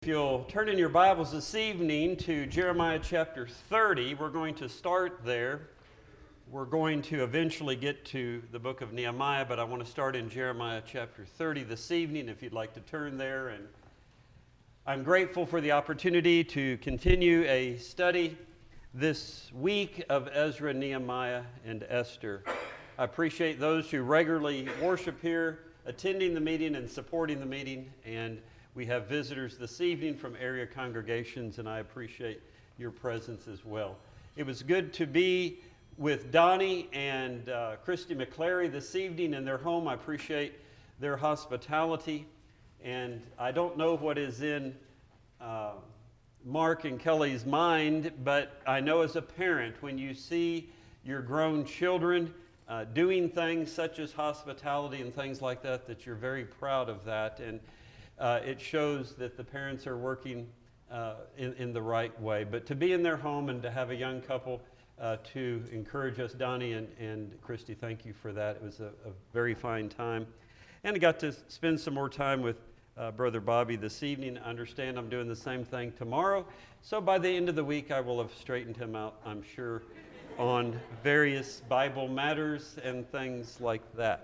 If you'll turn in your Bibles this evening to Jeremiah chapter 30, we're going to start there. We're going to eventually get to the book of Nehemiah, but I want to start in Jeremiah chapter 30 this evening, if you'd like to turn there. And I'm grateful for the opportunity to continue a study this week of Ezra, Nehemiah, and Esther. I appreciate those who regularly worship here, attending the meeting and supporting the meeting, and we have visitors this evening from area congregations, and I appreciate your presence as well. It was good to be with Donnie and Christy McClary this evening in their home. I appreciate their hospitality, and I don't know what is in Mark and Kelly's mind, but I know as a parent, when you see your grown children doing things such as hospitality and things like that, that you're very proud of that, and it shows that the parents are working in the right way. But to be in their home and to have a young couple to encourage us, Donnie and Christy, thank you for that. It was a very fine time. And I got to spend some more time with Brother Bobby this evening. I understand I'm doing the same thing tomorrow. So by the end of the week, I will have straightened him out, I'm sure, on various Bible matters and things like that.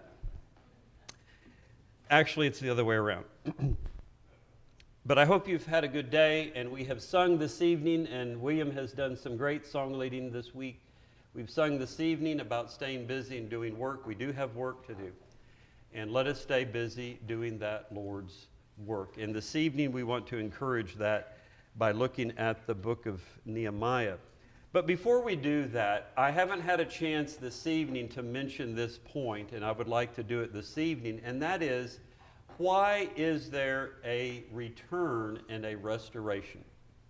Actually, it's the other way around. But I hope you've had a good day, and we have sung this evening, and William has done some great song leading this week. We've sung this evening about staying busy and doing work. We do have work to do, and let us stay busy doing that Lord's work. And this evening we want to encourage that by looking at the book of Nehemiah. But before we do that, I haven't had a chance this evening to mention this point, and I would like to do it this evening, and that is, why is there a return and a restoration?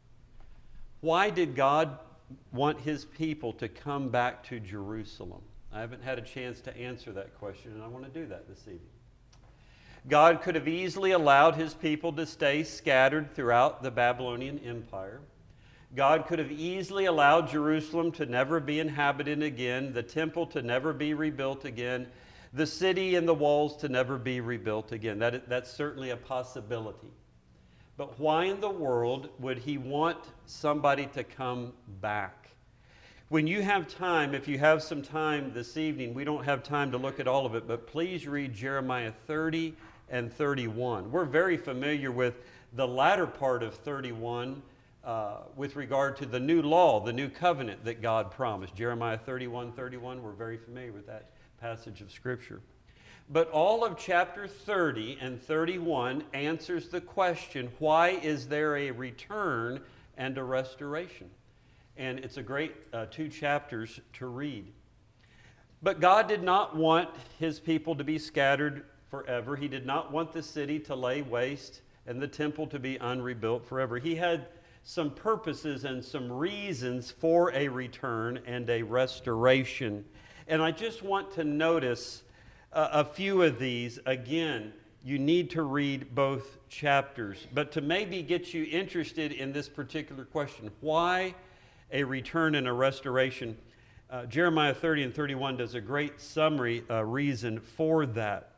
Why did God want his people to come back to Jerusalem? I haven't had a chance to answer that question, and I want to do that this evening. God could have easily allowed his people to stay scattered throughout the Babylonian Empire. God could have easily allowed Jerusalem to never be inhabited again, the temple to never be rebuilt again, the city and the walls to never be rebuilt again. That's certainly a possibility. But why in the world would he want somebody to come back? When you have time, if you have some time this evening, we don't have time to look at all of it, but please read Jeremiah 30 and 31. We're very familiar with the latter part of 31 with regard to the new law, the new covenant that God promised. Jeremiah 31:31, we're very familiar with that passage of Scripture. But all of chapter 30 and 31 answers the question, why is there a return and a restoration? And it's a great 2 chapters to read. But God did not want his people to be scattered forever. He did not want the city to lay waste and the temple to be unrebuilt forever. He had some purposes and some reasons for a return and a restoration. And I just want to notice a few of these. Again, you need to read both chapters. But to maybe get you interested in this particular question, why a return and a restoration, Jeremiah 30 and 31 does a great summary reason for that.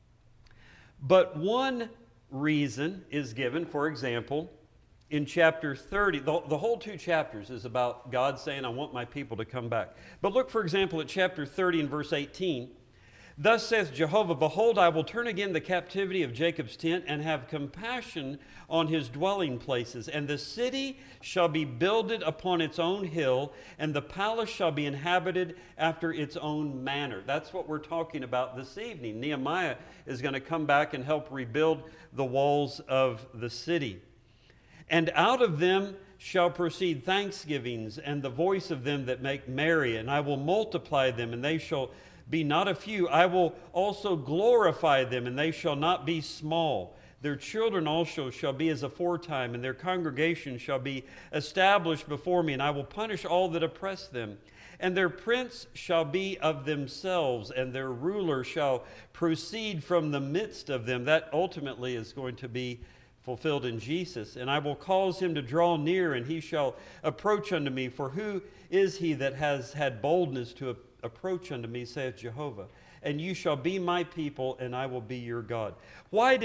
But one reason is given, for example, in chapter 30, the whole 2 chapters is about God saying, I want my people to come back. But look, for example, at chapter 30 and verse 18. Thus saith Jehovah, behold, I will turn again the captivity of Jacob's tent and have compassion on his dwelling places. And the city shall be builded upon its own hill, and the palace shall be inhabited after its own manner. That's what we're talking about this evening. Nehemiah is going to come back and help rebuild the walls of the city. And out of them shall proceed thanksgivings and the voice of them that make merry, and I will multiply them, and they shall be not a few. I will also glorify them, and they shall not be small. Their children also shall be as aforetime, and their congregation shall be established before me, and I will punish all that oppress them. And their prince shall be of themselves, and their ruler shall proceed from the midst of them. That ultimately is going to be fulfilled in Jesus. And I will cause him to draw near, and he shall approach unto me. For who is he that has had boldness to approach unto me, saith Jehovah? And you shall be my people, and I will be your God. Why did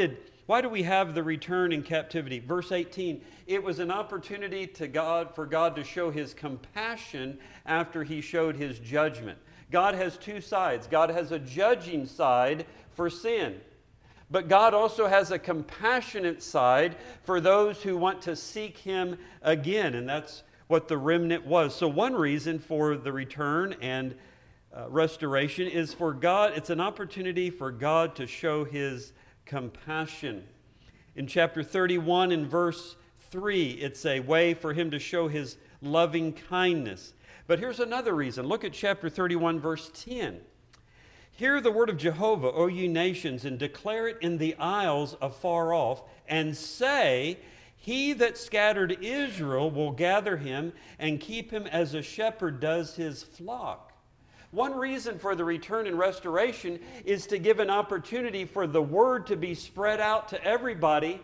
Why do we have the return in captivity? Verse 18, it was an opportunity for God to show his compassion after he showed his judgment. God has two sides. God has a judging side for sin, but God also has a compassionate side for those who want to seek him again, and that's what the remnant was. So one reason for the return and restoration is for God. It's an opportunity for God to show his compassion. In chapter 31 and verse 3, it's a way for him to show his loving kindness. But here's another reason. Look at chapter 31, verse 10. Hear the word of Jehovah, O ye nations, and declare it in the isles afar off, and say, he that scattered Israel will gather him and keep him as a shepherd does his flock. One reason for the return and restoration is to give an opportunity for the word to be spread out to everybody.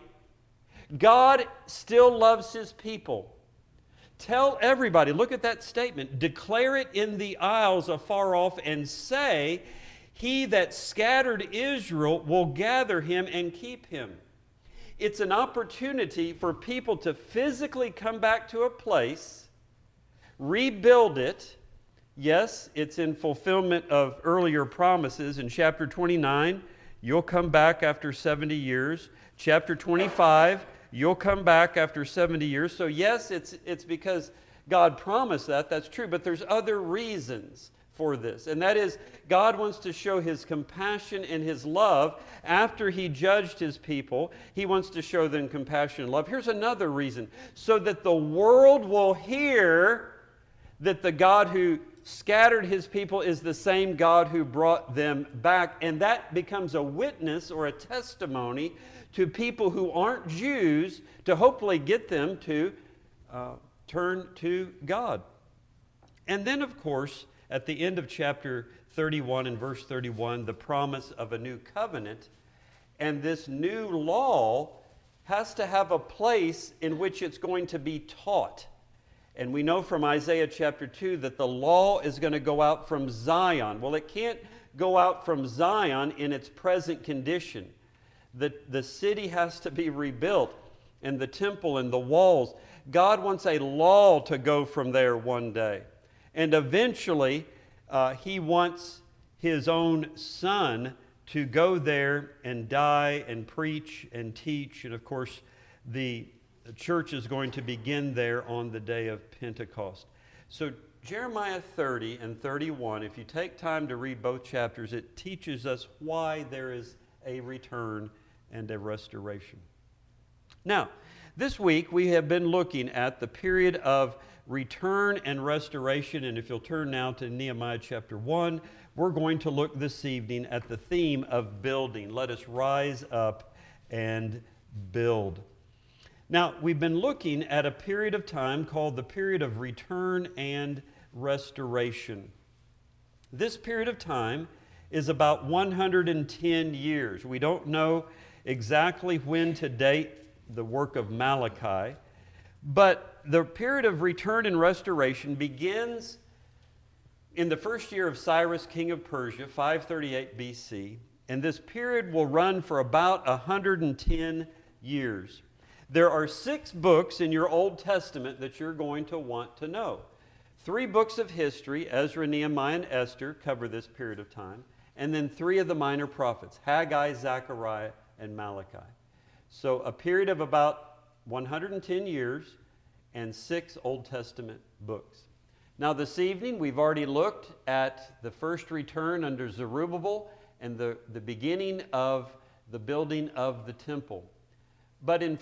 God still loves his people. Tell everybody, look at that statement, declare it in the isles afar off and say, he that scattered Israel will gather him and keep him. It's an opportunity for people to physically come back to a place, rebuild it. Yes, it's in fulfillment of earlier promises. In chapter 29, you'll come back after 70 years. Chapter 25, you'll come back after 70 years. So yes, it's because God promised that. That's true. But there's other reasons for this. And that is, God wants to show his compassion and his love. After he judged his people, he wants to show them compassion and love. Here's another reason. So that the world will hear that the God who scattered his people is the same God who brought them back. And that becomes a witness or a testimony to people who aren't Jews, to hopefully get them to turn to God. And then, of course, at the end of chapter 31 and verse 31, the promise of a new covenant. And this new law has to have a place in which it's going to be taught. And we know from Isaiah chapter 2 that the law is going to go out from Zion. Well, it can't go out from Zion in its present condition. The city has to be rebuilt, and the temple and the walls. God wants a law to go from there one day. And eventually, he wants his own son to go there and die and preach and teach. And of course, the church is going to begin there on the day of Pentecost. So Jeremiah 30 and 31, if you take time to read both chapters, it teaches us why there is a return and a restoration. Now, this week we have been looking at the period of return and restoration, and if you'll turn now to Nehemiah chapter 1, we're going to look this evening at the theme of building. Let us rise up and build. Now, we've been looking at a period of time called the period of return and restoration. This period of time is about 110 years. We don't know exactly when to date the work of Malachi, but the period of return and restoration begins in the first year of Cyrus, king of Persia, 538 BC, and this period will run for about 110 years. There are 6 books in your Old Testament that you're going to want to know. 3 books of history, Ezra, Nehemiah, and Esther, cover this period of time, and then 3 of the minor prophets, Haggai, Zechariah, and Malachi. So a period of about 110 years and 6 Old Testament books. Now this evening we've already looked at the first return under Zerubbabel and the beginning of the building of the temple. But in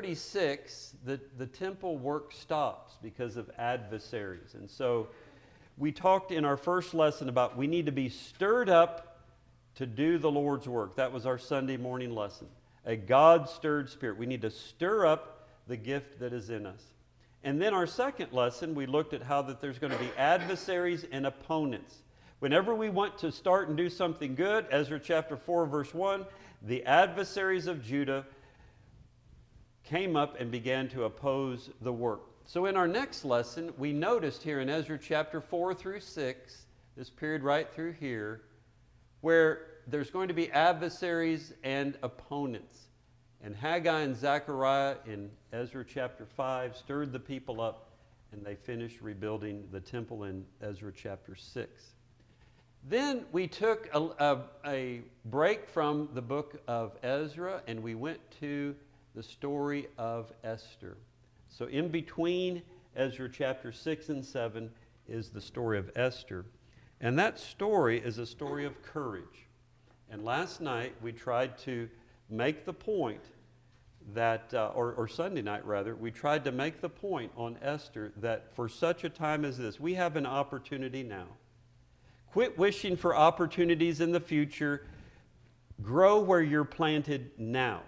536, the temple work stops because of adversaries. And so we talked in our first lesson about we need to be stirred up to do the Lord's work. That was our Sunday morning lesson. A God-stirred spirit. We need to stir up the gift that is in us. And then our second lesson, we looked at how that there's going to be adversaries and opponents. Whenever we want to start and do something good, Ezra chapter 4, verse 1, the adversaries of Judah came up and began to oppose the work. So in our next lesson, we noticed here in Ezra chapter 4 through 6, this period right through here, where there's going to be adversaries and opponents. And Haggai and Zechariah in Ezra chapter 5 stirred the people up, and they finished rebuilding the temple in Ezra chapter 6. Then we took a break from the book of Ezra, and we went to the story of Esther. So in between Ezra chapter 6 and 7 is the story of Esther. And that story is a story of courage. And last night we tried to make the point that, or Sunday night rather, we tried to make the point on Esther that for such a time as this, we have an opportunity now. Quit wishing for opportunities in the future. Grow where you're planted now.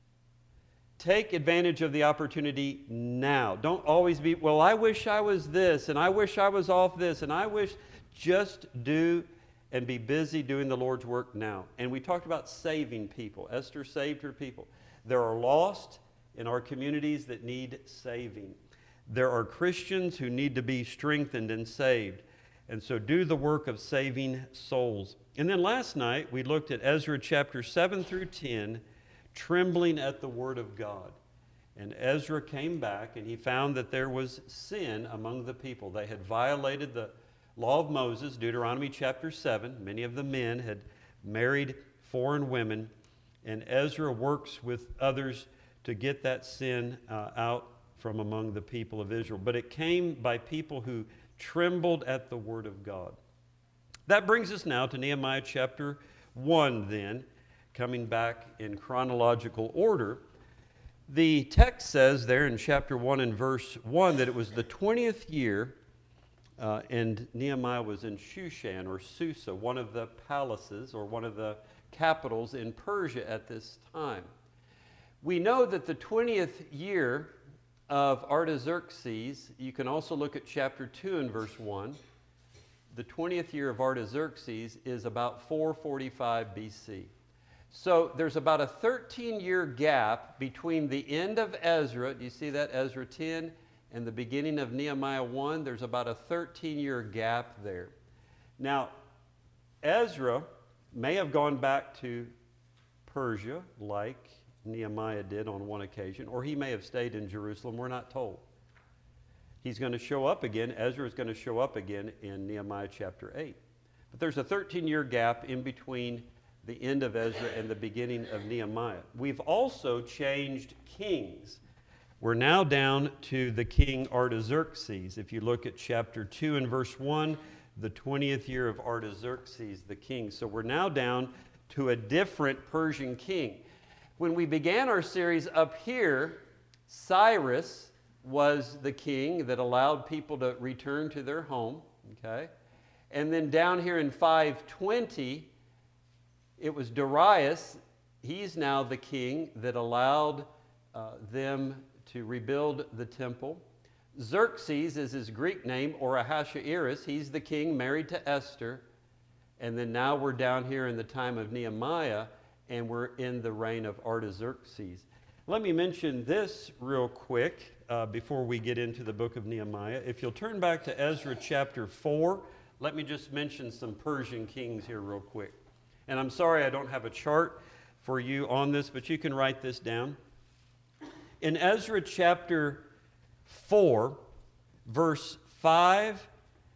Take advantage of the opportunity now. Don't always be, well, I wish I was this, and I wish I was off this, and I wish, just do and be busy doing the Lord's work now. And we talked about saving people. Esther saved her people. There are lost in our communities that need saving. There are Christians who need to be strengthened and saved. And so do the work of saving souls. And then last night we looked at Ezra chapter 7 through 10, trembling at the word of God. And Ezra came back and he found that there was sin among the people. They had violated the law of Moses, Deuteronomy chapter 7. Many of the men had married foreign women. And Ezra works with others to get that sin out from among the people of Israel. But it came by people who trembled at the word of God. That brings us now to Nehemiah chapter 1 then, coming back in chronological order. The text says there in chapter 1 and verse 1 that it was the 20th year, and Nehemiah was in Shushan or Susa, one of the palaces or one of the capitals in Persia at this time. We know that the 20th year of Artaxerxes, you can also look at chapter 2 and verse 1. The 20th year of Artaxerxes is about 445 BC. So there's about a 13-year gap between the end of Ezra, do you see that, Ezra 10, and the beginning of Nehemiah 1. There's about a 13-year gap there. Now, Ezra may have gone back to Persia like Nehemiah did on one occasion, or he may have stayed in Jerusalem. We're not told. He's going to show up again. Ezra is going to show up again in Nehemiah chapter 8. But there's a 13-year gap in between the end of Ezra and the beginning of Nehemiah. We've also changed kings. We're now down to the king Artaxerxes. If you look at chapter 2 and verse 1, the 20th year of Artaxerxes, the king. So we're now down to a different Persian king. When we began our series up here, Cyrus was the king that allowed people to return to their home, okay? And then down here in 520, it was Darius. He's now the king that allowed them to rebuild the temple. Xerxes is his Greek name, or Ahasuerus. He's the king married to Esther. And then now we're down here in the time of Nehemiah, and we're in the reign of Artaxerxes. Let me mention this real quick before we get into the book of Nehemiah. If you'll turn back to Ezra chapter 4, let me just mention some Persian kings here real quick. And I'm sorry I don't have a chart for you on this, but you can write this down. In Ezra chapter 4, verse 5,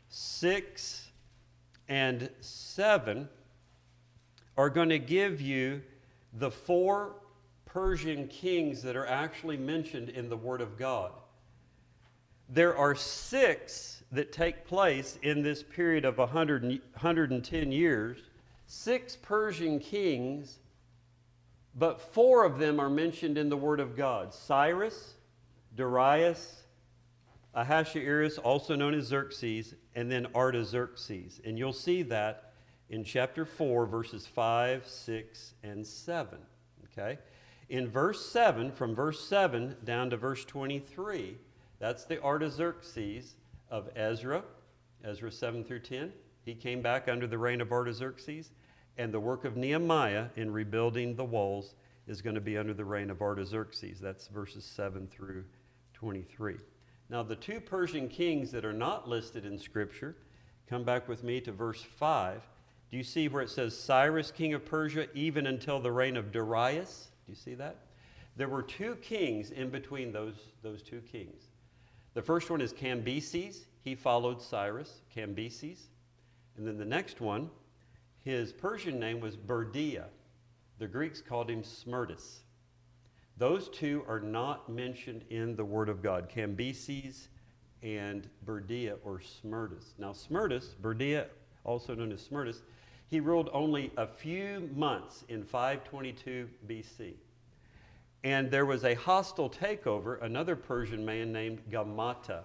6, and 7 are going to give you the 4 Persian kings that are actually mentioned in the Word of God. There are 6 that take place in this period of 110 years, 6 Persian kings, but 4 of them are mentioned in the Word of God. Cyrus, Darius, Ahasuerus, also known as Xerxes, and then Artaxerxes. And you'll see that in chapter 4, verses 5, 6, and 7. Okay? In verse 7, from verse 7 down to verse 23, that's the Artaxerxes of Ezra, Ezra 7 through 10. He came back under the reign of Artaxerxes. And the work of Nehemiah in rebuilding the walls is going to be under the reign of Artaxerxes. That's verses 7 through 23. Now, the 2 Persian kings that are not listed in Scripture, come back with me to verse 5. Do you see where it says Cyrus, king of Persia, even until the reign of Darius? Do you see that? There were two kings in between those two kings. The first one is Cambyses. He followed Cyrus, Cambyses. And then the next one, his Persian name was Berdia. The Greeks called him Smerdis. Those two are not mentioned in the Word of God, Cambyses and Berdia or Smerdis. Now Smerdis, Berdia, also known as Smerdis, he ruled only a few months in 522 BC. And there was a hostile takeover. Another Persian man named Gamata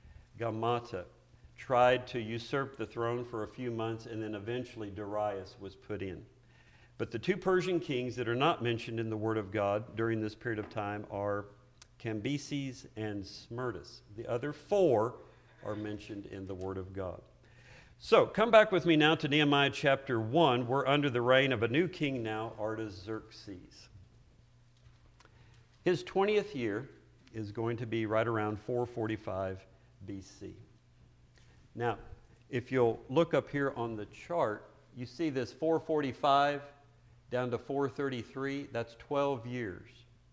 tried to usurp the throne for a few months, and then eventually Darius was put in. But the two Persian kings that are not mentioned in the Word of God during this period of time are Cambyses and Smerdis. The other four are mentioned in the Word of God. So, come back with me now to Nehemiah chapter 1. We're under the reign of a new king now, Artaxerxes. His 20th year is going to be right around 445 BC. Now, if you'll look up here on the chart, you see this 445 down to 433, that's 12 years.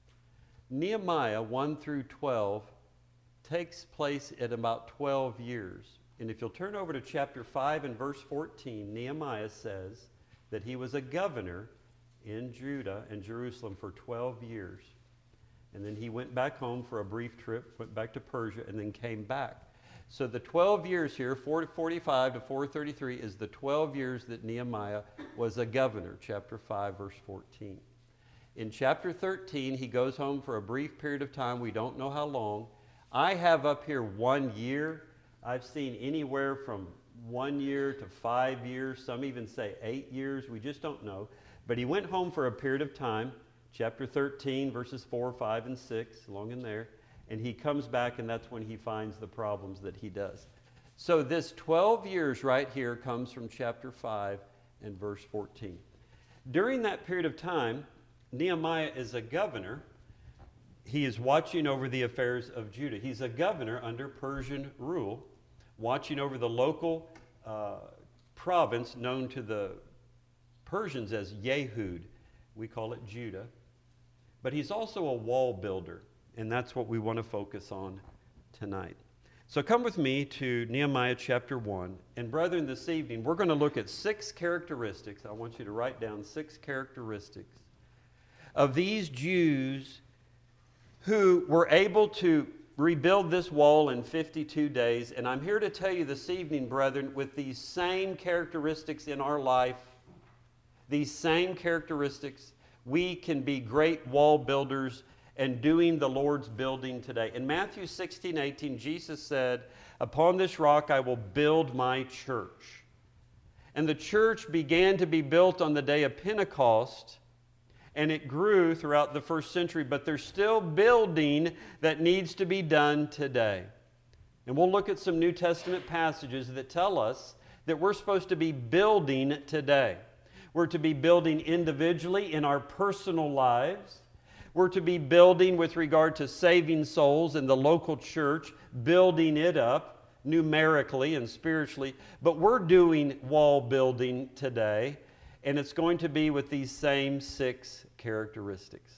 Nehemiah 1 through 12 takes place at about 12 years. And if you'll turn over to chapter 5 and verse 14, Nehemiah says that he was a governor in Judah and Jerusalem for 12 years. And then he went back home for a brief trip, went back to Persia, and then came back. So the 12 years here, 445 to 433, is the 12 years that Nehemiah was a governor, chapter 5, verse 14. In chapter 13, he goes home for a brief period of time. We don't know how long. I have up here 1 year. I've seen anywhere from 1 year to 5 years. Some even say 8 years. We just don't know. But he went home for a period of time, chapter 13, verses 4, 5, and 6, along in there. And he comes back, and that's when he finds the problems that he does. So this 12 years right here comes from chapter 5 and verse 14. During that period of time, Nehemiah is a governor. He is watching over the affairs of Judah. He's a governor under Persian rule, watching over the local province known to the Persians as Yehud. We call it Judah. But he's also a wall builder. And that's what we want to focus on tonight. So come with me to Nehemiah chapter 1. And brethren, this evening, we're going to look at 6 characteristics. I want you to write down 6 characteristics of these Jews who were able to rebuild this wall in 52 days. And I'm here to tell you this evening, brethren, with these same characteristics in our life, these same characteristics, we can be great wall builders and doing the Lord's building today. In Matthew 16:18, Jesus said, "Upon this rock I will build my church." And the church began to be built on the day of Pentecost, and it grew throughout the first century, but there's still building that needs to be done today. And we'll look at some New Testament passages that tell us that we're supposed to be building today. We're to be building individually in our personal lives. We're to be building with regard to saving souls in the local church, building it up numerically and spiritually. But we're doing wall building today, and it's going to be with these same 6 characteristics.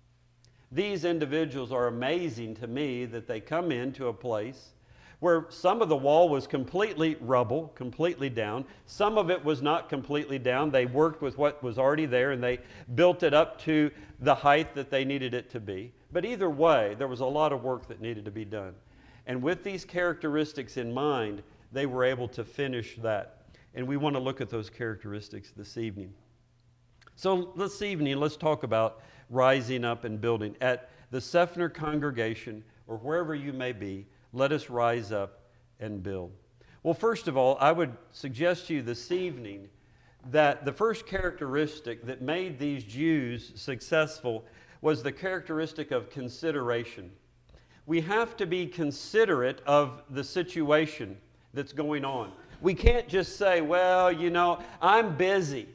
These individuals are amazing to me that they come into a place where some of the wall was completely rubble, completely down. Some of it was not completely down. They worked with what was already there, and they built it up to the height that they needed it to be. But either way, there was a lot of work that needed to be done. And with these characteristics in mind, they were able to finish that. And we want to look at those characteristics this evening. So this evening, let's talk about rising up and building. At the Seffner congregation, or wherever you may be, let us rise up and build. Well, first of all, I would suggest to you this evening that the first characteristic that made these Jews successful was the characteristic of consideration. We have to be considerate of the situation that's going on. We can't just say, well, you know, I'm busy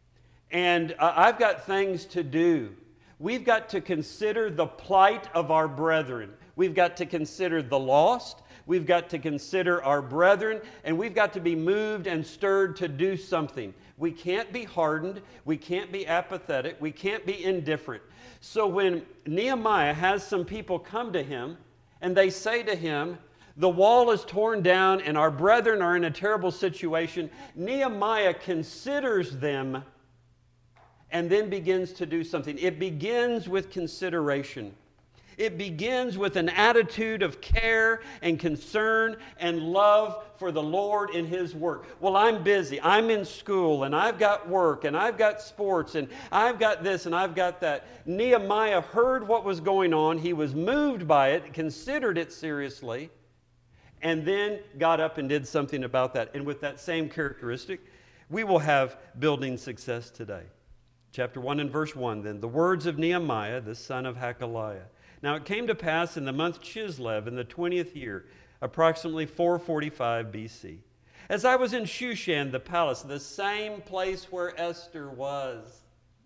and I've got things to do. We've got to consider the plight of our brethren. We've got to consider the lost. We've got to consider our brethren, and we've got to be moved and stirred to do something. We can't be hardened. We can't be apathetic. We can't be indifferent. So when Nehemiah has some people come to him and they say to him, the wall is torn down and our brethren are in a terrible situation, Nehemiah considers them and then begins to do something. It begins with consideration. It begins with an attitude of care and concern and love for the Lord and His work. Well, I'm busy. I'm in school, and I've got work, and I've got sports, and I've got this, and I've got that. Nehemiah heard what was going on. He was moved by it, considered it seriously, and then got up and did something about that. And with that same characteristic, we will have building success today. Chapter 1 and verse 1, then, the words of Nehemiah, the son of Hakaliah. Now it came to pass in the month Chislev in the 20th year, approximately 445 BC, as I was in Shushan, the palace, the same place where Esther was.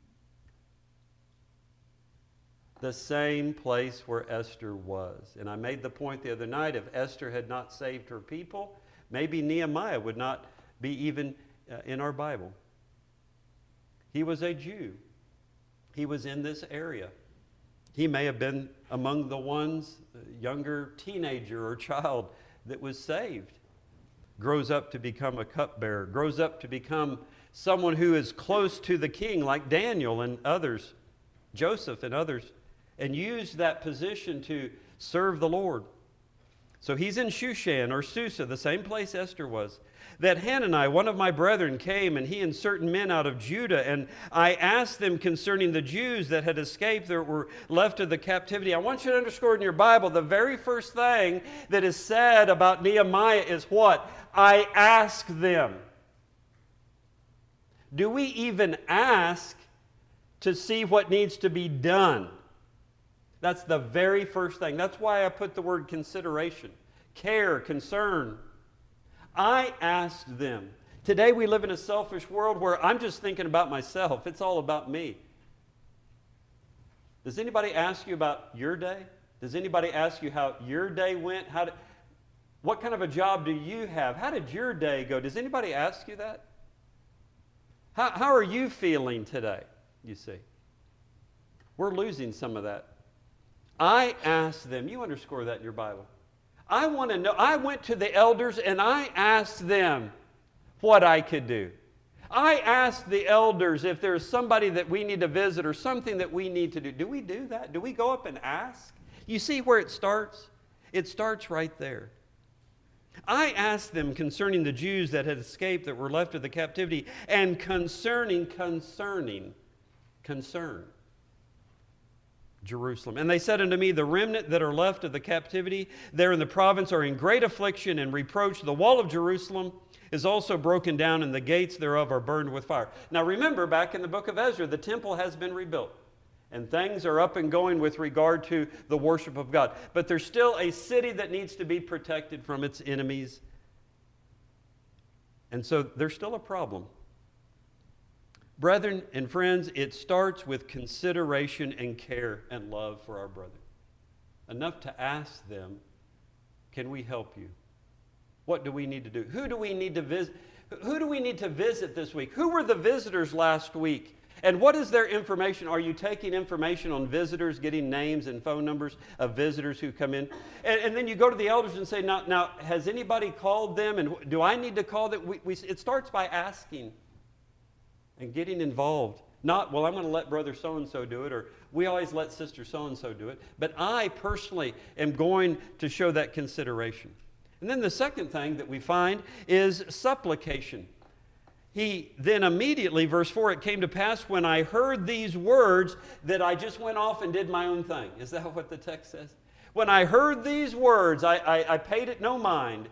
The same place where Esther was. And I made the point the other night, if Esther had not saved her people, maybe Nehemiah would not be even in our Bible. He was a Jew. He was in this area. He may have been among the ones, younger teenager or child, that was saved. Grows up to become a cupbearer. Grows up to become someone who is close to the king, like Daniel and others, Joseph and others, and used that position to serve the Lord. So he's in Shushan or Susa, the same place Esther was. That Hanani, one of my brethren, came, and he and certain men out of Judah, and I asked them concerning the Jews that had escaped that were left of the captivity. I want you to underscore in your Bible, the very first thing that is said about Nehemiah is what? I asked them. Do we even ask to see what needs to be done? That's the very first thing. That's why I put the word consideration, care, concern. I asked them. Today we live in a selfish world where I'm just thinking about myself. It's all about me. Does anybody ask you about your day? Does anybody ask you how your day went? What kind of a job do you have? How did your day go? Does anybody ask you that? How are you feeling today, you see? We're losing some of that. I asked them. You underscore that in your Bible. I want to know. I went to the elders and I asked them what I could do. I asked the elders if there's somebody that we need to visit or something that we need to do. Do we do that? Do we go up and ask? You see where it starts? It starts right there. I asked them concerning the Jews that had escaped, that were left of the captivity, and concerning Jerusalem. And they said unto me, the remnant that are left of the captivity there in the province are in great affliction and reproach. The wall of Jerusalem is also broken down, and the gates thereof are burned with fire. Now remember, back in the book of Ezra, the temple has been rebuilt. And things are up and going with regard to the worship of God. But there's still a city that needs to be protected from its enemies. And so there's still a problem. Brethren and friends, it starts with consideration and care and love for our brethren. Enough to ask them, can we help you? What do we need to do? Who do we need to visit? Who do we need to visit this week? Who were the visitors last week? And what is their information? Are you taking information on visitors, getting names and phone numbers of visitors who come in? And then you go to the elders and say, now has anybody called them? And do I need to call them? It starts by asking and getting involved. Not, well, I'm going to let brother so-and-so do it, or we always let sister so-and-so do it. But I personally am going to show that consideration. And then the second thing that we find is supplication. He then immediately, verse 4, it came to pass when I heard these words that I just went off and did my own thing. Is that what the text says? When I heard these words, I paid it no mind.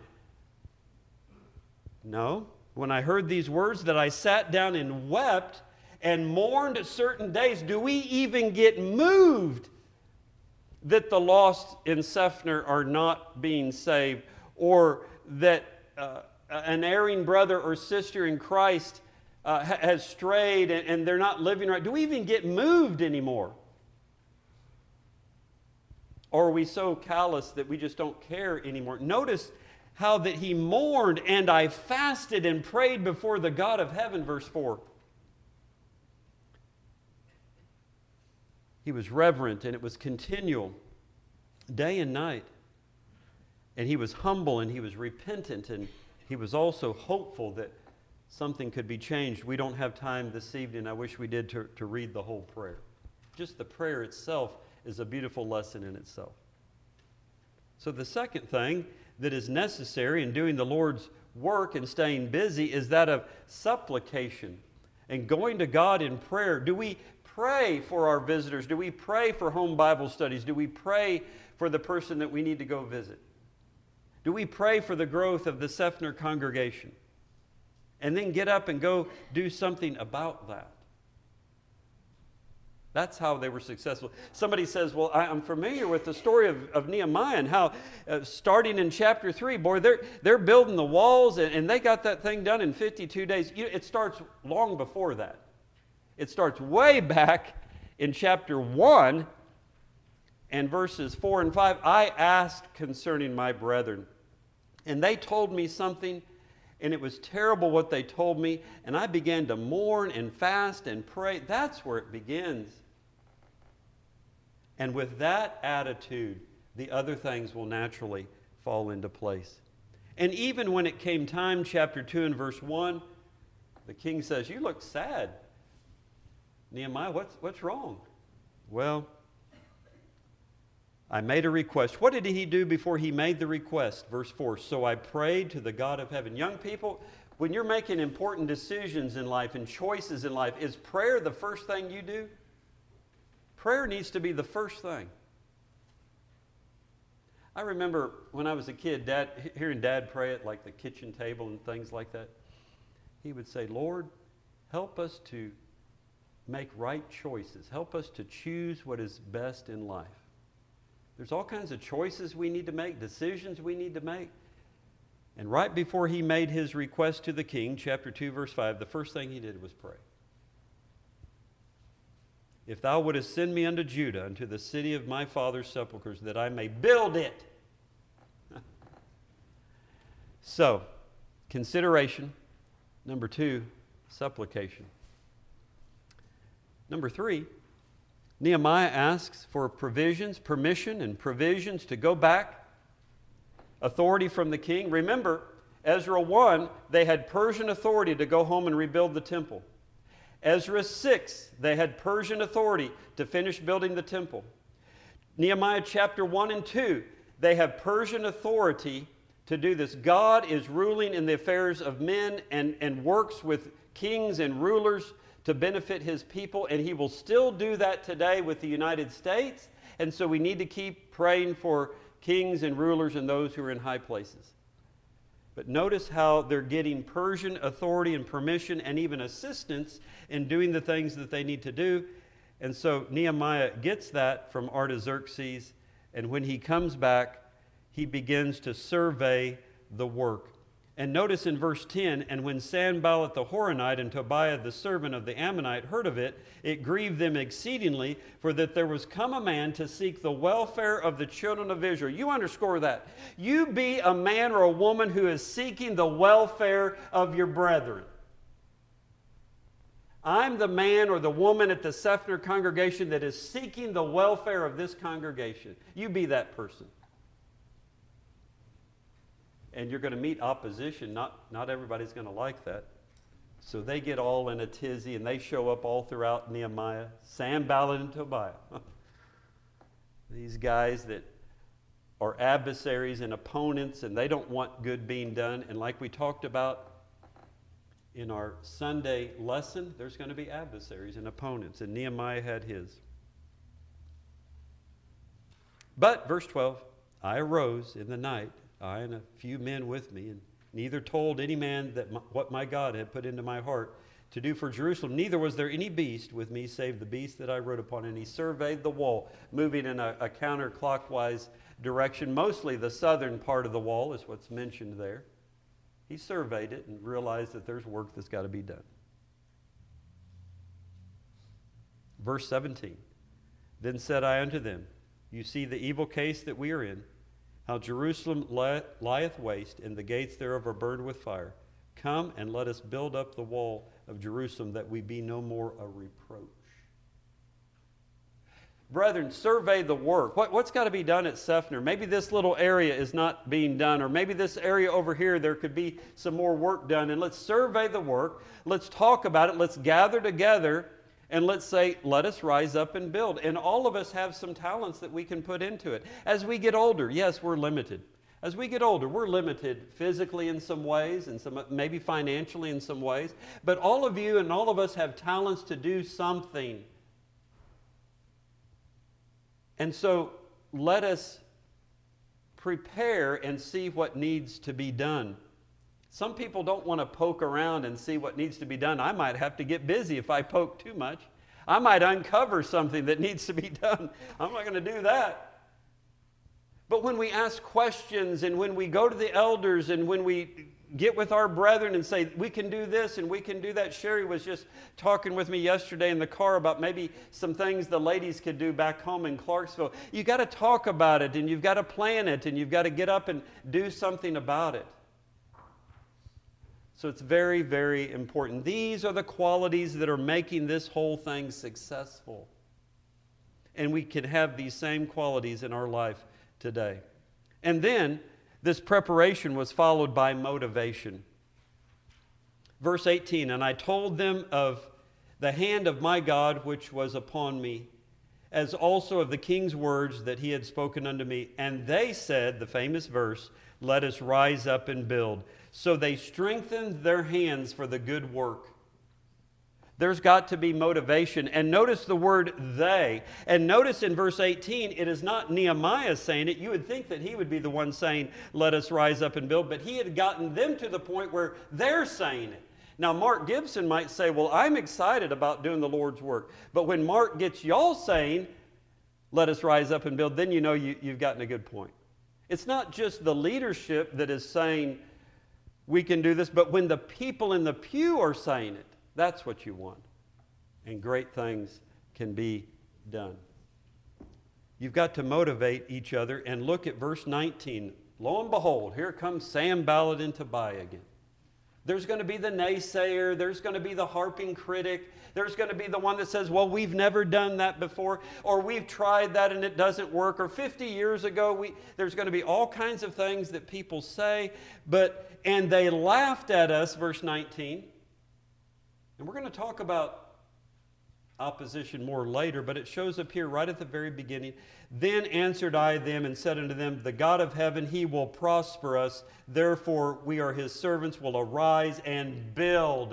No. When I heard these words that I sat down and wept and mourned certain days. Do we even get moved that the lost in Sephner are not being saved, or that an erring brother or sister in Christ has strayed and they're not living right? Do we even get moved anymore? Or are we so callous that we just don't care anymore? Notice how that he mourned, and I fasted and prayed before the God of heaven, verse 4. He was reverent, and it was continual, day and night. And he was humble, and he was repentant, and he was also hopeful that something could be changed. We don't have time this evening. I wish we did to read the whole prayer. Just the prayer itself is a beautiful lesson in itself. So the second thing that is necessary in doing the Lord's work and staying busy is that of supplication and going to God in prayer. Do we pray for our visitors? Do we pray for home Bible studies? Do we pray for the person that we need to go visit? Do we pray for the growth of the Seffner congregation? And then get up and go do something about that. That's how they were successful. Somebody says, well, I'm familiar with the story of Nehemiah and how starting in chapter 3, boy, they're building the walls and they got that thing done in 52 days. It starts long before that. It starts way back in chapter 1 and verses 4 and 5. I asked concerning my brethren, and they told me something, and it was terrible what they told me, and I began to mourn and fast and pray. That's where it begins. And with that attitude, the other things will naturally fall into place. And even when it came time, chapter 2 and verse 1, the king says, you look sad. Nehemiah, what's wrong? Well, I made a request. What did he do before he made the request? Verse 4, so I prayed to the God of heaven. Young people, when you're making important decisions in life and choices in life, is prayer the first thing you do? Prayer needs to be the first thing. I remember when I was a kid, hearing Dad pray at like the kitchen table and things like that. He would say, Lord, help us to make right choices. Help us to choose what is best in life. There's all kinds of choices we need to make, decisions we need to make. And right before he made his request to the king, chapter 2, verse 5, the first thing he did was pray. If thou wouldest send me unto Judah, unto the city of my father's sepulchres, that I may build it. So, consideration. Number 2, supplication. Number 3, Nehemiah asks for permission and provisions to go back. Authority from the king. Remember, Ezra 1, they had Persian authority to go home and rebuild the temple. Ezra 6, they had Persian authority to finish building the temple. Nehemiah chapter 1 and 2, they have Persian authority to do this. God is ruling in the affairs of men and works with kings and rulers to benefit his people, and he will still do that today with the United States. And so we need to keep praying for kings and rulers and those who are in high places. But notice how they're getting Persian authority and permission and even assistance in doing the things that they need to do. And so Nehemiah gets that from Artaxerxes, and when he comes back, he begins to survey the work. And notice in verse 10, and when Sanballat the Horonite and Tobiah the servant of the Ammonite heard of it, it grieved them exceedingly, for that there was come a man to seek the welfare of the children of Israel. You underscore that. You be a man or a woman who is seeking the welfare of your brethren. I'm the man or the woman at the Seffner congregation that is seeking the welfare of this congregation. You be that person. And you're going to meet opposition. Not everybody's going to like that. So they get all in a tizzy, and they show up all throughout Nehemiah. Sanballat and Tobiah. These guys that are adversaries and opponents, and they don't want good being done. And like we talked about in our Sunday lesson, there's going to be adversaries and opponents, and Nehemiah had his. But, verse 12, I arose in the night, I and a few men with me, and neither told any man that what my God had put into my heart to do for Jerusalem. Neither was there any beast with me save the beast that I rode upon. And he surveyed the wall, moving in a counterclockwise direction. Mostly the southern part of the wall is what's mentioned there. He surveyed it and realized that there's work that's got to be done. Verse 17, then said I unto them, You see the evil case that we are in, how Jerusalem lieth waste, and the gates thereof are burned with fire. Come and let us build up the wall of Jerusalem, that we be no more a reproach. Brethren, survey the work. What's got to be done at Seffner? Maybe this little area is not being done, or maybe this area over here, there could be some more work done. And let's survey the work. Let's talk about it. Let's gather together, and let's say, let us rise up and build. And all of us have some talents that we can put into it. As we get older, yes, we're limited. As we get older, we're limited physically in some ways, and maybe financially in some ways. But all of you and all of us have talents to do something. And so let us prepare and see what needs to be done. Some people don't want to poke around and see what needs to be done. I might have to get busy if I poke too much. I might uncover something that needs to be done. I'm not going to do that. But when we ask questions, and when we go to the elders, and when we get with our brethren and say, we can do this and we can do that. Sherry was just talking with me yesterday in the car about maybe some things the ladies could do back home in Clarksville. You got to talk about it, and you've got to plan it, and you've got to get up and do something about it. So it's very, very important. These are the qualities that are making this whole thing successful. And we can have these same qualities in our life today. And then this preparation was followed by motivation. Verse 18, and I told them of the hand of my God which was upon me, as also of the king's words that he had spoken unto me. And they said, the famous verse, let us rise up and build. So they strengthened their hands for the good work. There's got to be motivation. And notice the word they. And notice in verse 18, it is not Nehemiah saying it. You would think that he would be the one saying, let us rise up and build. But he had gotten them to the point where they're saying it. Now, Mark Gibson might say, well, I'm excited about doing the Lord's work. But when Mark gets y'all saying, let us rise up and build, then you know you've gotten a good point. It's not just the leadership that is saying, we can do this, but when the people in the pew are saying it, that's what you want. And great things can be done. You've got to motivate each other. And look at verse 19. Lo and behold, here comes Sanballat and Tobiah again. There's going to be the naysayer. There's going to be the harping critic. There's going to be the one that says, well, we've never done that before, or we've tried that and it doesn't work, or 50 years ago, there's going to be all kinds of things that people say, and they laughed at us, verse 19. And we're going to talk about opposition more later, but it shows up here right at the very beginning. Then answered I them and said unto them, the God of heaven, he will prosper us. Therefore we are his servants, will arise and build.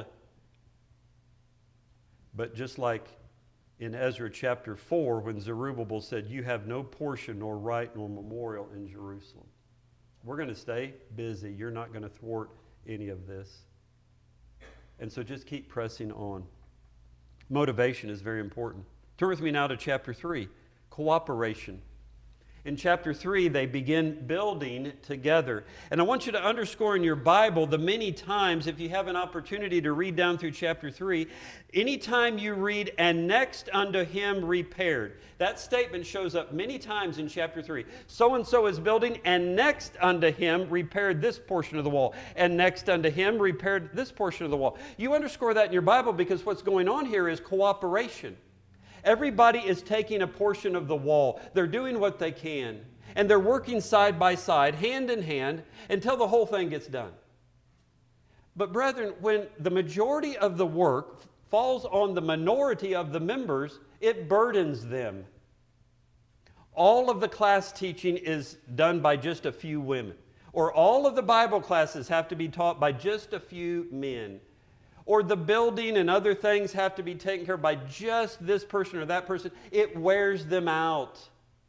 But just like in Ezra chapter 4, when Zerubbabel said, you have no portion nor right nor memorial in Jerusalem. We're going to stay busy. You're not going to thwart any of this. And so just keep pressing on. Motivation is very important. Turn with me now to chapter 3, cooperation. In chapter 3, they begin building together. And I want you to underscore in your Bible the many times, if you have an opportunity to read down through chapter 3, anytime you read, and next unto him repaired. That statement shows up many times in chapter 3. So-and-so is building, and next unto him repaired this portion of the wall. And next unto him repaired this portion of the wall. You underscore that in your Bible because what's going on here is cooperation. Everybody is taking a portion of the wall. They're doing what they can. And they're working side by side, hand in hand, until the whole thing gets done. But brethren, when the majority of the work falls on the minority of the members, it burdens them. All of the class teaching is done by just a few women. Or all of the Bible classes have to be taught by just a few men. Or the building and other things have to be taken care of by just this person or that person. It wears them out.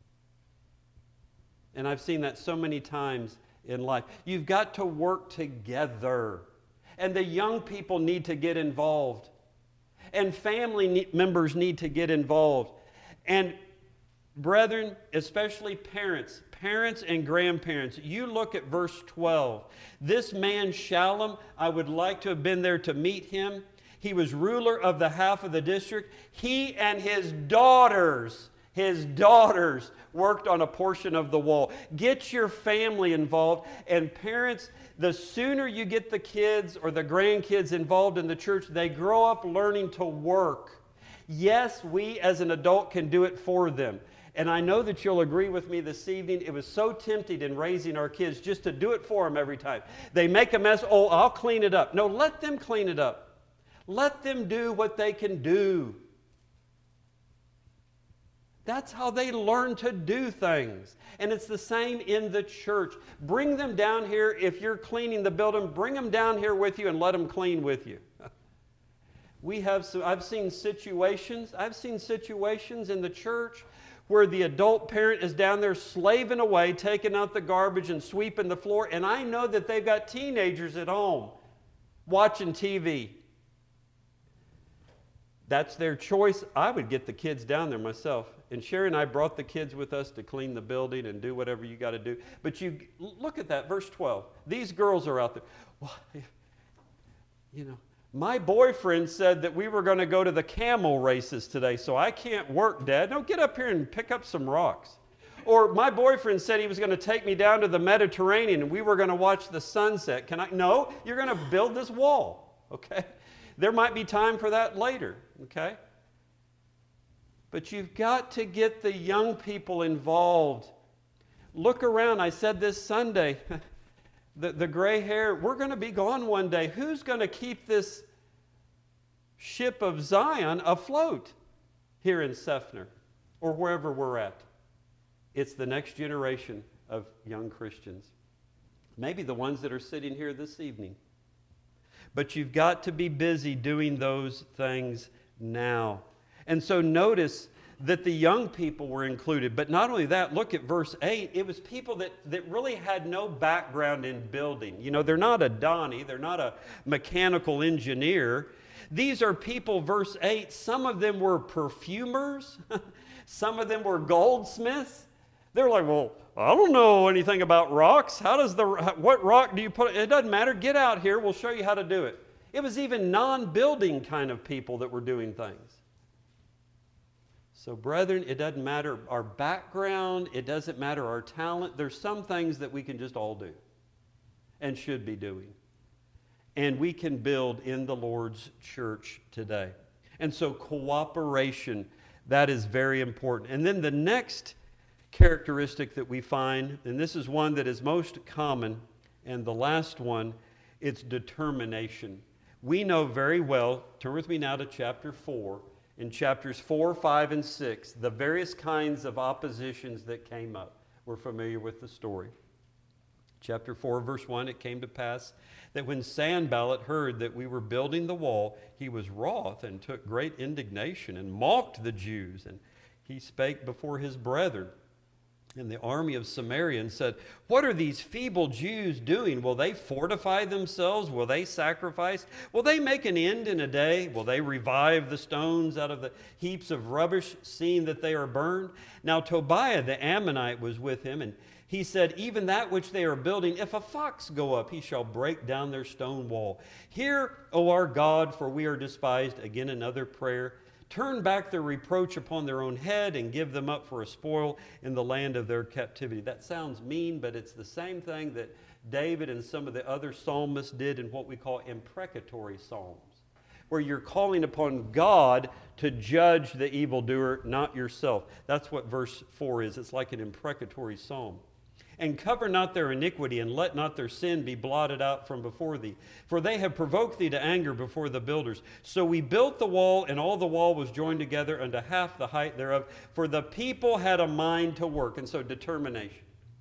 And I've seen that so many times in life. You've got to work together. And the young people need to get involved. And family members need to get involved. And brethren, especially parents and grandparents, you look at verse 12. This man Shallum, I would like to have been there to meet him. He was ruler of the half of the district. He and his daughters His daughters worked on a portion of the wall. Get your family involved. And parents, the sooner you get the kids or the grandkids involved in the church, they grow up learning to work. Yes, we as an adult can do it for them. And I know that you'll agree with me this evening. It was so tempting in raising our kids just to do it for them every time. They make a mess. Oh, I'll clean it up. No, let them clean it up. Let them do what they can do. That's how they learn to do things. And it's the same in the church. Bring them down here. If you're cleaning the building, bring them down here with you and let them clean with you. I've seen situations in the church where the adult parent is down there slaving away, taking out the garbage and sweeping the floor, and I know that they've got teenagers at home watching TV. That's their choice. I would get the kids down there myself. And Sherry and I brought the kids with us to clean the building and do whatever you got to do. But you look at that, verse 12. These girls are out there. Well, my boyfriend said that we were going to go to the camel races today, so I can't work, Dad. No, get up here and pick up some rocks. Or my boyfriend said he was going to take me down to the Mediterranean and we were going to watch the sunset. No, you're going to build this wall, okay? There might be time for that later, okay? But you've got to get the young people involved. Look around. I said this Sunday, the gray hair, we're going to be gone one day. Who's going to keep this ship of Zion afloat here in Seffner or wherever we're at? It's the next generation of young Christians. Maybe the ones that are sitting here this evening. But you've got to be busy doing those things now. And so notice that the young people were included. But not only that, look at verse 8. It was people that really had no background in building. They're not a Donnie. They're not a mechanical engineer. These are people, verse 8, some of them were perfumers. Some of them were goldsmiths. They're like, well, I don't know anything about rocks. What rock do you put? It doesn't matter. Get out here. We'll show you how to do it. It was even non-building kind of people that were doing things. So, brethren, it doesn't matter our background. It doesn't matter our talent. There's some things that we can just all do and should be doing. And we can build in the Lord's church today. And so cooperation, that is very important. And then the next characteristic that we find, and this is one that is most common, and the last one, it's determination. We know very well, turn with me now to chapter 4, in chapters 4, 5, and 6, the various kinds of oppositions that came up. We're familiar with the story. Chapter 4, verse 1, it came to pass that when Sanballat heard that we were building the wall, he was wroth and took great indignation and mocked the Jews. And he spake before his brethren in the army of Samaria and said, what are these feeble Jews doing? Will they fortify themselves? Will they sacrifice? Will they make an end in a day? Will they revive the stones out of the heaps of rubbish, seeing that they are burned? Now Tobiah the Ammonite was with him, and he said, even that which they are building, if a fox go up, he shall break down their stone wall. Hear, O our God, for we are despised. Again, another prayer. Turn back their reproach upon their own head and give them up for a spoil in the land of their captivity. That sounds mean, but it's the same thing that David and some of the other psalmists did in what we call imprecatory psalms, where you're calling upon God to judge the evildoer, not yourself. That's what verse 4 is. It's like an imprecatory psalm. And cover not their iniquity, and let not their sin be blotted out from before thee. For they have provoked thee to anger before the builders. So we built the wall, and all the wall was joined together unto half the height thereof. For the people had a mind to work. And so determination.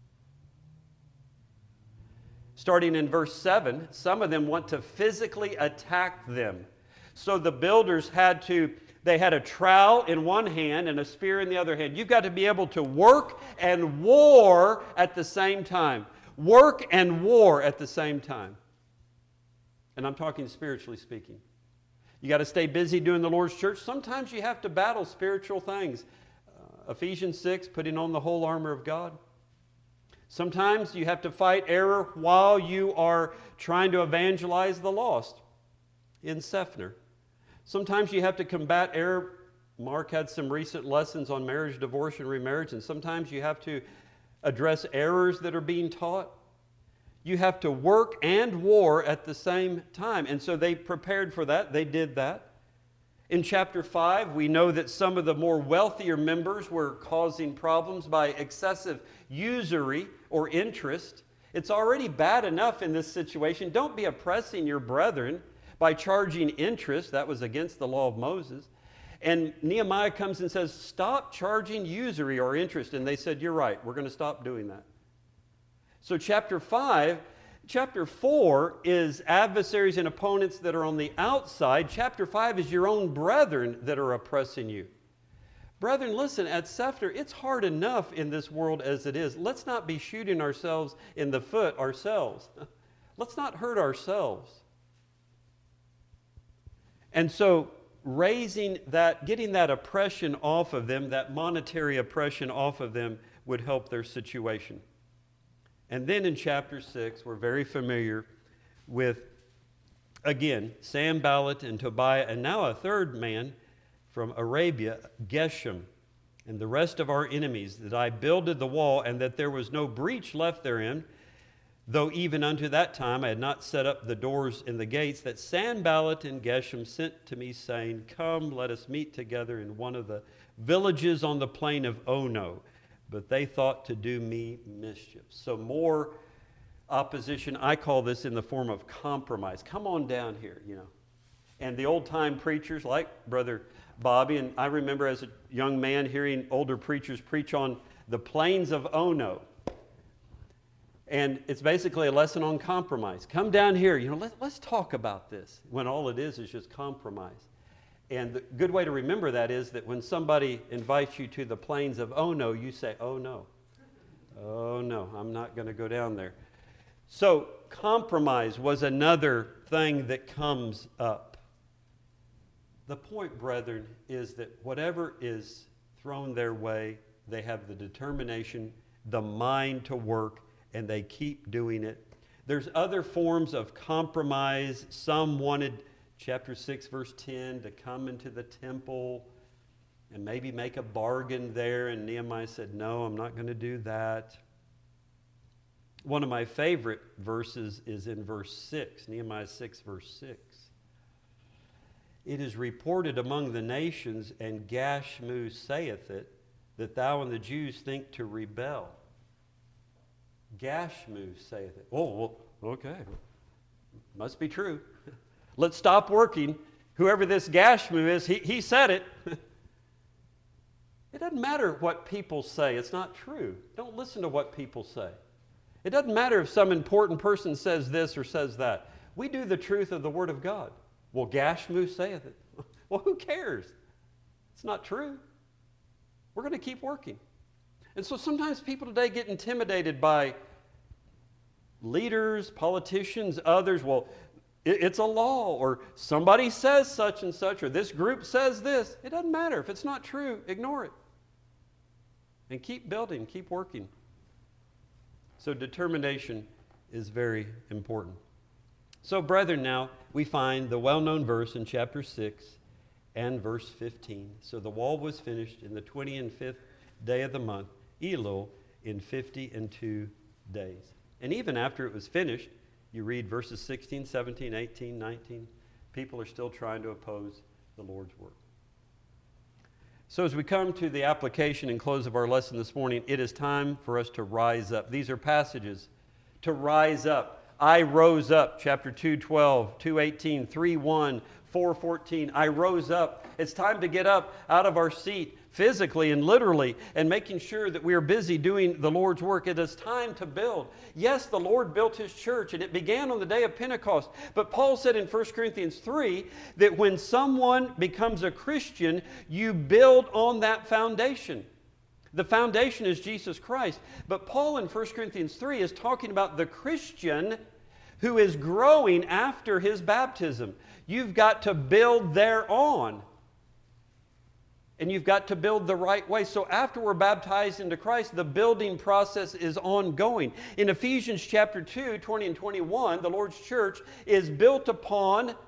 Starting in verse 7, some of them want to physically attack them. So the builders they had a trowel in one hand and a spear in the other hand. You've got to be able to work and war at the same time. Work and war at the same time. And I'm talking spiritually speaking. You got to stay busy doing the Lord's church. Sometimes you have to battle spiritual things. Ephesians 6, putting on the whole armor of God. Sometimes you have to fight error while you are trying to evangelize the lost in Seffner. Sometimes you have to combat error Mark had some recent lessons on marriage, divorce, and remarriage, and sometimes you have to address errors that are being taught. You have to work and war at the same time. And so they prepared for that. They did that. In chapter 5, we know that some of the more wealthier members were causing problems by excessive usury or interest. It's already bad enough in this situation. Don't be oppressing your brethren by charging interest. That was against the law of Moses. And Nehemiah comes and says, stop charging usury or interest. And they said, you're right, we're going to stop doing that. So chapter 4 is adversaries and opponents that are on the outside. Chapter 5 is your own brethren that are oppressing you. Brethren, listen, at Sefter, it's hard enough in this world as it is. Let's not be shooting ourselves in the foot ourselves. Let's not hurt ourselves. And so getting that oppression off of them, that monetary oppression off of them, would help their situation. And then in chapter 6, we're very familiar with, again, Sanballat and Tobiah, and now a third man from Arabia, Geshem, and the rest of our enemies, that I builded the wall, and that there was no breach left therein, though even unto that time I had not set up the doors and the gates, that Sanballat and Geshem sent to me, saying, come, let us meet together in one of the villages on the plain of Ono. But they thought to do me mischief. So more opposition. I call this in the form of compromise. Come on down here, And the old-time preachers like Brother Bobby, and I remember as a young man hearing older preachers preach on the plains of Ono. And it's basically a lesson on compromise. Come down here, let's talk about this, when all it is just compromise. And the good way to remember that is that when somebody invites you to the plains of Ono, you say, oh no, I'm not going to go down there. So compromise was another thing that comes up. The point, brethren, is that whatever is thrown their way, they have the determination, the mind to work, and they keep doing it. There's other forms of compromise. Some wanted, chapter 6, verse 10, to come into the temple and maybe make a bargain there. And Nehemiah said, no, I'm not going to do that. One of my favorite verses is in verse 6, Nehemiah 6, verse 6. It is reported among the nations, and Gashmu saith it, that thou and the Jews think to rebel. Gashmu saith it. Oh, well, okay. Must be true. Let's stop working. Whoever this Gashmu is, he said it. It doesn't matter what people say. It's not true. Don't listen to what people say. It doesn't matter if some important person says this or says that. We do the truth of the Word of God. Well, Gashmu saith it. Well, who cares? It's not true. We're going to keep working. And so sometimes people today get intimidated by leaders, politicians, others. Well, it's a law, or somebody says such and such, or this group says this. It doesn't matter. If it's not true, ignore it. And keep building, keep working. So determination is very important. So, brethren, now we find the well-known verse in chapter 6 and verse 15. So the wall was finished in the 25th day of the month, Elul, in 52 days. And even after it was finished, you read verses 16, 17, 18, 19, people are still trying to oppose the Lord's work. So as we come to the application and close of our lesson this morning, it is time for us to rise up. These are passages to rise up. I rose up, chapter 2:12, 2:18, 3:1, 4:14. I rose up. It's time to get up out of our seat physically and literally and making sure that we are busy doing the Lord's work. It is time to build. Yes, the Lord built His church, and it began on the day of Pentecost. But Paul said in 1 Corinthians 3 that when someone becomes a Christian, you build on that foundation. The foundation is Jesus Christ. But Paul in 1 Corinthians 3 is talking about the Christian who is growing after his baptism. You've got to build thereon. And you've got to build the right way. So after we're baptized into Christ, the building process is ongoing. In Ephesians chapter 2, 20 and 21, the Lord's church is built upon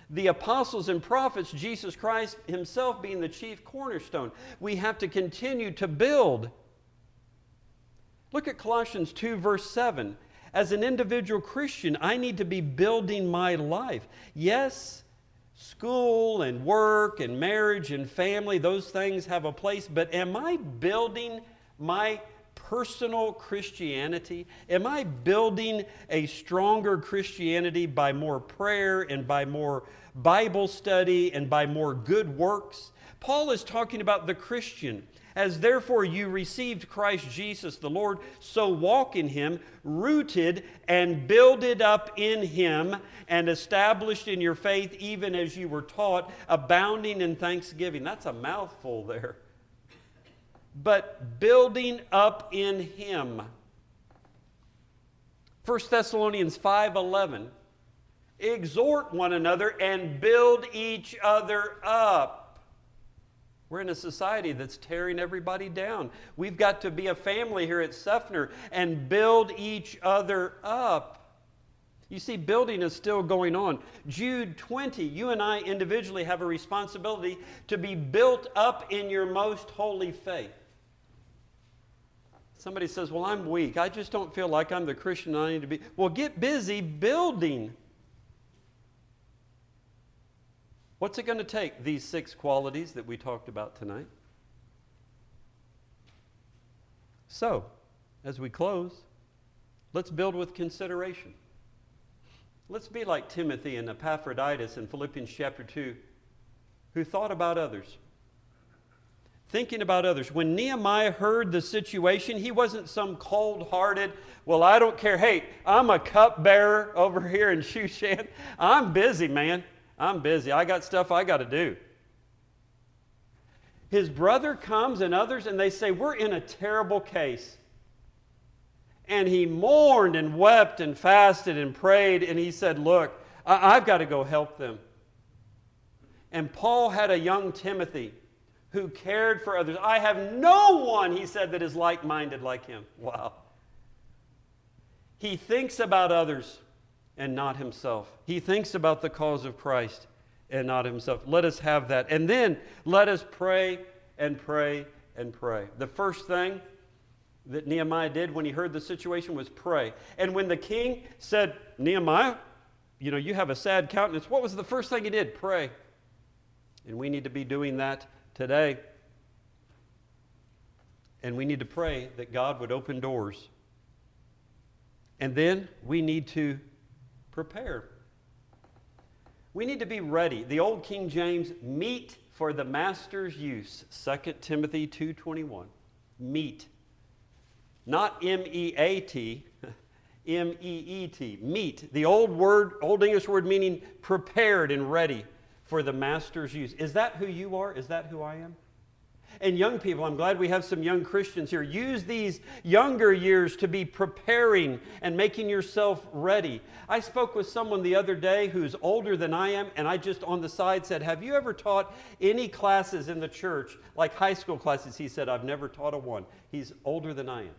the apostles and prophets, Jesus Christ himself being the chief cornerstone. We have to continue to build. Look at Colossians 2, verse 7. As an individual Christian, I need to be building my life. Yes, school and work and marriage and family, those things have a place, but am I building my personal Christianity? Am I building a stronger Christianity by more prayer and by more Bible study and by more good works? Paul is talking about the Christian. As therefore you received Christ Jesus the Lord, so walk in him, rooted and builded up in him, and established in your faith, even as you were taught, abounding in thanksgiving. That's a mouthful there. But building up in him. 1 Thessalonians 5:11. Exhort one another and build each other up. We're in a society that's tearing everybody down. We've got to be a family here at Seffner and build each other up. You see, building is still going on. Jude 20, you and I individually have a responsibility to be built up in your most holy faith. Somebody says, well, I'm weak. I just don't feel like I'm the Christian I need to be. Well, get busy building. What's it going to take, these 6 qualities that we talked about tonight? So, as we close, let's build with consideration. Let's be like Timothy and Epaphroditus in Philippians chapter 2, who thought about others. Thinking about others. When Nehemiah heard the situation, he wasn't some cold-hearted, well, I don't care. Hey, I'm a cupbearer over here in Shushan. I'm busy, man. I'm busy. I got stuff I got to do. His brother comes and others, and they say, we're in a terrible case. And he mourned and wept and fasted and prayed, and he said, look, I've got to go help them. And Paul had a young Timothy who cared for others. I have no one, he said, that is like-minded like him. Wow. He thinks about others and not himself. He thinks about the cause of Christ and not himself. Let us have that. And then let us pray and pray and pray. The first thing that Nehemiah did when he heard the situation was pray. And when the king said, Nehemiah, you have a sad countenance, what was the first thing he did? Pray. And we need to be doing that today. And we need to pray that God would open doors. And then we need to prepare. We need to be ready. The old King James, meet for the master's use. 2 Timothy 2:21. Meet. Not M-E-A-T, M-E-E-T. Meet. The old English word meaning prepared and ready for the master's use. Is that who you are? Is that who I am? And young people, I'm glad we have some young Christians here. Use these younger years to be preparing and making yourself ready. I spoke with someone the other day who's older than I am, and I just on the side said, have you ever taught any classes in the church, like high school classes? He said, I've never taught a one. He's older than I am.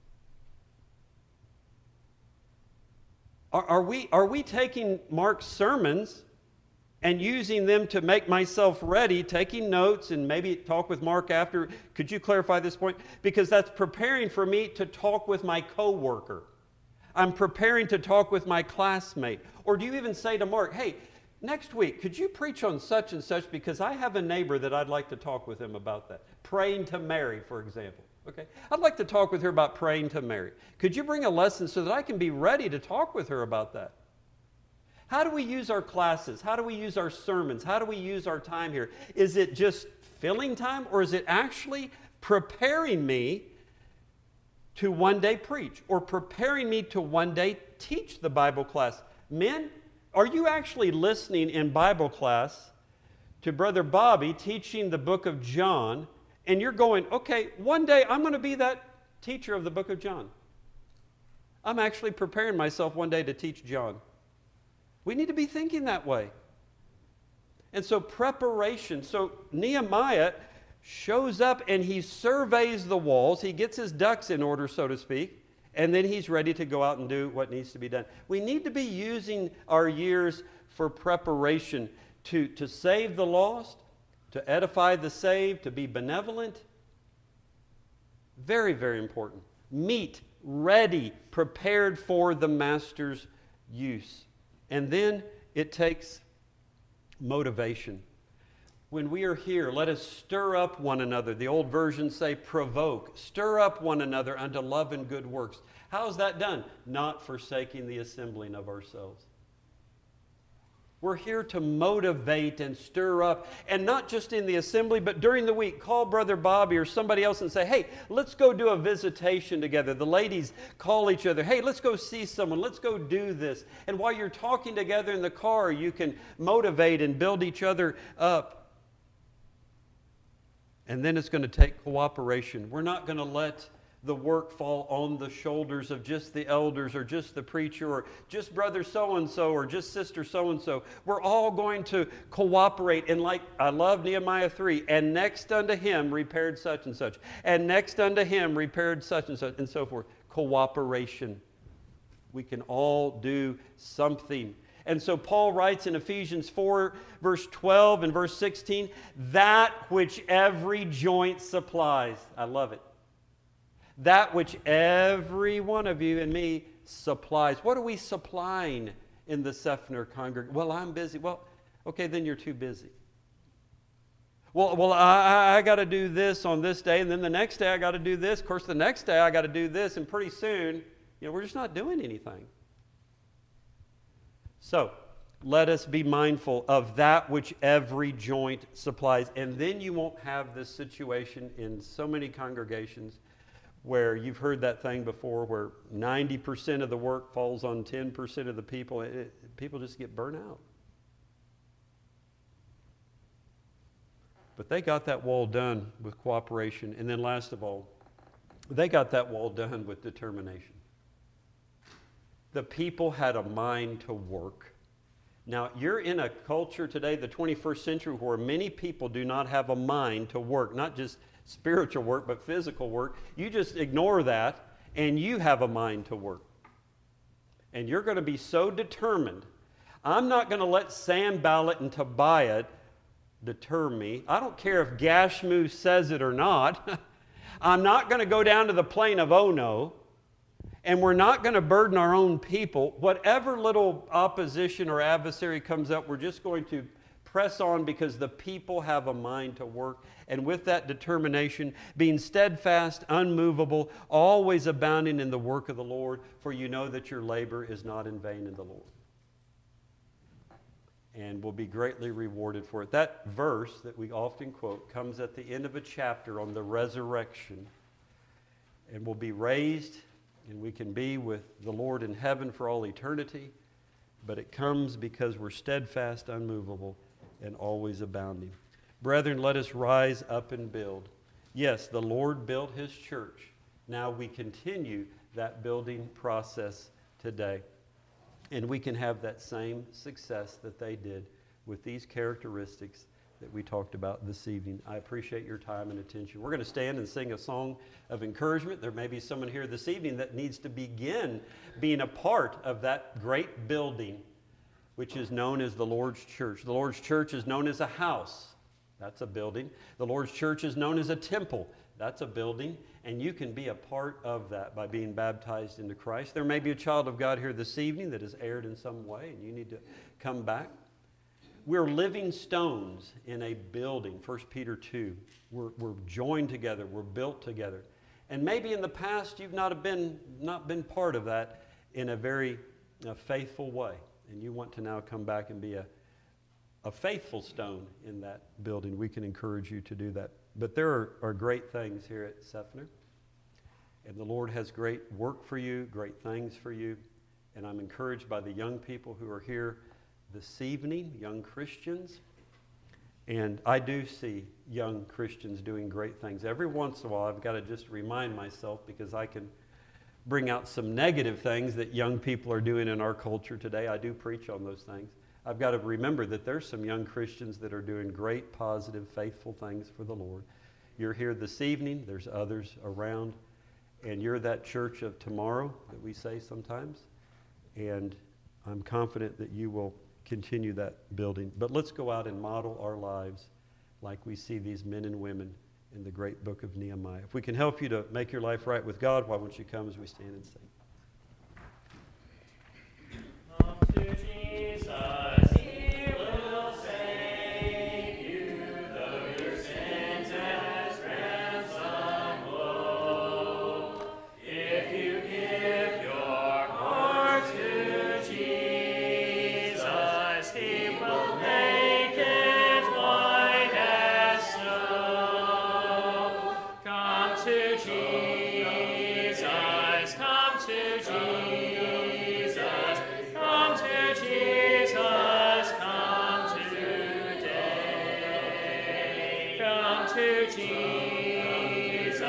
Are we taking Mark's sermons and using them to make myself ready, taking notes, and maybe talk with Mark after? Could you clarify this point? Because that's preparing for me to talk with my coworker. I'm preparing to talk with my classmate. Or do you even say to Mark, hey, next week, could you preach on such and such because I have a neighbor that I'd like to talk with him about that. Praying to Mary, for example. Okay, I'd like to talk with her about praying to Mary. Could you bring a lesson so that I can be ready to talk with her about that? How do we use our classes? How do we use our sermons? How do we use our time here? Is it just filling time, or is it actually preparing me to one day preach, or preparing me to one day teach the Bible class? Men, are you actually listening in Bible class to Brother Bobby teaching the book of John, and you're going, okay, one day I'm going to be that teacher of the book of John. I'm actually preparing myself one day to teach John. We need to be thinking that way. And so preparation. So Nehemiah shows up and he surveys the walls. He gets his ducks in order, so to speak. And then he's ready to go out and do what needs to be done. We need to be using our years for preparation to save the lost, to edify the saved, to be benevolent. Very, very important. Meet, ready, prepared for the Master's use. And then it takes motivation. When we are here, let us stir up one another. The old versions say provoke. Stir up one another unto love and good works. How is that done? Not forsaking the assembling of ourselves. We're here to motivate and stir up, and not just in the assembly, but during the week. Call Brother Bobby or somebody else and say, hey, let's go do a visitation together. The ladies call each other, hey, let's go see someone. Let's go do this. And while you're talking together in the car, you can motivate and build each other up. And then it's going to take cooperation. We're not going to let the work fall on the shoulders of just the elders or just the preacher or just brother so-and-so or just sister so-and-so. We're all going to cooperate. And like I love Nehemiah 3, and next unto him repaired such and such, and next unto him repaired such, and so forth. Cooperation. We can all do something. And so Paul writes in Ephesians 4, verse 12 and verse 16, that which every joint supplies. I love it. That which every one of you and me supplies. What are we supplying in the Seffner congregation? Well, I'm busy. Well, okay, then you're too busy. Well, I got to do this on this day, and then the next day I got to do this. Of course, the next day I got to do this, and pretty soon, we're just not doing anything. So, let us be mindful of that which every joint supplies. And then you won't have this situation in so many congregations where you've heard that thing before, where 90% of the work falls on 10% of the people. People just get burnt out. But they got that wall done with cooperation. And then last of all, they got that wall done with determination. The people had a mind to work. Now, you're in a culture today, the 21st century, where many people do not have a mind to work, not just spiritual work, but physical work. You just ignore that, and you have a mind to work. And you're going to be so determined. I'm not going to let Sanballat and Tobiah deter me. I don't care if Gashmu says it or not. I'm not going to go down to the plain of Ono, and we're not going to burden our own people. Whatever little opposition or adversary comes up, we're just going to press on because the people have a mind to work. And with that determination, being steadfast, unmovable, always abounding in the work of the Lord, for you know that your labor is not in vain in the Lord. And will be greatly rewarded for it. That verse that we often quote comes at the end of a chapter on the resurrection. And will be raised, and we can be with the Lord in heaven for all eternity. But it comes because we're steadfast, unmovable, and always abounding. Brethren, let us rise up and build. Yes, the Lord built His church. Now we continue that building process today. And we can have that same success that they did with these characteristics that we talked about this evening. I appreciate your time and attention. We're going to stand and sing a song of encouragement. There may be someone here this evening that needs to begin being a part of that great building, which is known as the Lord's church. The Lord's church is known as a house. That's a building. The Lord's church is known as a temple. That's a building. And you can be a part of that by being baptized into Christ. There may be a child of God here this evening that has erred in some way, and you need to come back. We're living stones in a building, 1 Peter 2. We're joined together. We're built together. And maybe in the past you've not been part of that in a very faithful way. And you want to now come back and be a faithful stone in that building. We can encourage you to do that. But there are great things here at Seffner. And the Lord has great work for you, great things for you. And I'm encouraged by the young people who are here this evening, young Christians. And I do see young Christians doing great things. Every once in a while, I've got to just remind myself, because I can bring out some negative things that young people are doing in our culture today. I do preach on those things. I've got to remember that there's some young Christians that are doing great, positive, faithful things for the Lord. You're here this evening. There's others around. And you're that church of tomorrow that we say sometimes. And I'm confident that you will continue that building. But let's go out and model our lives like we see these men and women in the great book of Nehemiah. If we can help you to make your life right with God, why won't you come as we stand and sing? Come to Jesus, He will save you, though your sins as ransom flow. If you give your heart to Jesus, He will make it white as snow. Come to Jesus, come to Jesus, come to Jesus, come today. Come to Jesus.